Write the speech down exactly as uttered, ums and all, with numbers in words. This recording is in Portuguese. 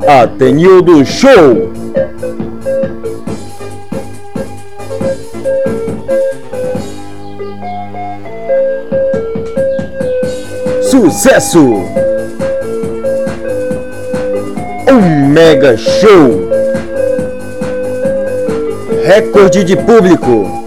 Atenildo Show. Sucesso! Um mega show! Recorde de público!